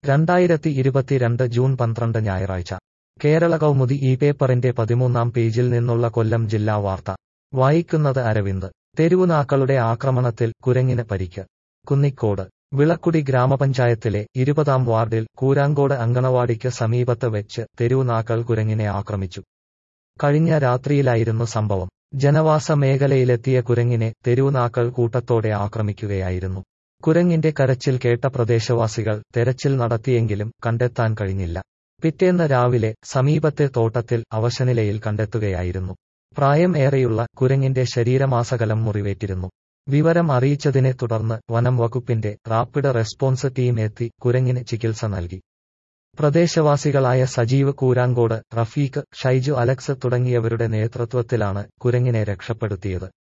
2022 June 12 ഞായറാഴ്ച കേരള കൗമുദി ഈ പേപ്പറിന്റെ 13-ാം പേജിൽ നിന്നുള്ള കൊല്ലം ജില്ലാ വാർത്ത വായിക്കുന്നത് അരവിന്ദ്. തെരുവുനാക്കളുടെ ആക്രമണത്തിൽ കുരങ്ങിന് പരിക്ക്. കുന്നിക്കോട് വിളക്കുടി ഗ്രാമപഞ്ചായത്തിലെ 20-ാം വാർഡിൽ കൂരാങ്കോട് അങ്കണവാടിക്ക് സമീപത്ത് വെച്ച് തെരുവുനാക്കൾ കുരങ്ങിനെ ആക്രമിച്ചു. കഴിഞ്ഞ രാത്രിയിലായിരുന്നു സംഭവം. ജനവാസ മേഖലയിലെത്തിയ കുരങ്ങിനെ തെരുവുനാക്കൾ കൂട്ടത്തോടെ ആക്രമിക്കുകയായിരുന്നു. കുരങ്ങിന്റെ കരച്ചിൽ കേട്ട പ്രദേശവാസികൾ തെരച്ചിൽ നടത്തിയെങ്കിലും കണ്ടെത്താൻ കഴിഞ്ഞില്ല. പിറ്റേന്ന് രാവിലെ സമീപത്തെ തോട്ടത്തിൽ അവശനിലയിൽ കണ്ടെത്തുകയായിരുന്നു. പ്രായം ഏറെയുള്ള കുരങ്ങിന്റെ ശരീരമാസകലം മുറിവേറ്റിരുന്നു. വിവരം അറിയിച്ചതിനെ തുടർന്ന് വനം വകുപ്പിന്റെ റാപ്പിഡ് റെസ്പോൺസ് ടീം എത്തി കുരങ്ങിന് ചികിത്സ നൽകി. പ്രദേശവാസികളായ സജീവ് കൂരാങ്കോട്, റഫീഖ്, ഷൈജു അലക്സ് തുടങ്ങിയവരുടെ നേതൃത്വത്തിലാണ് കുരങ്ങിനെ രക്ഷപ്പെടുത്തിയത്.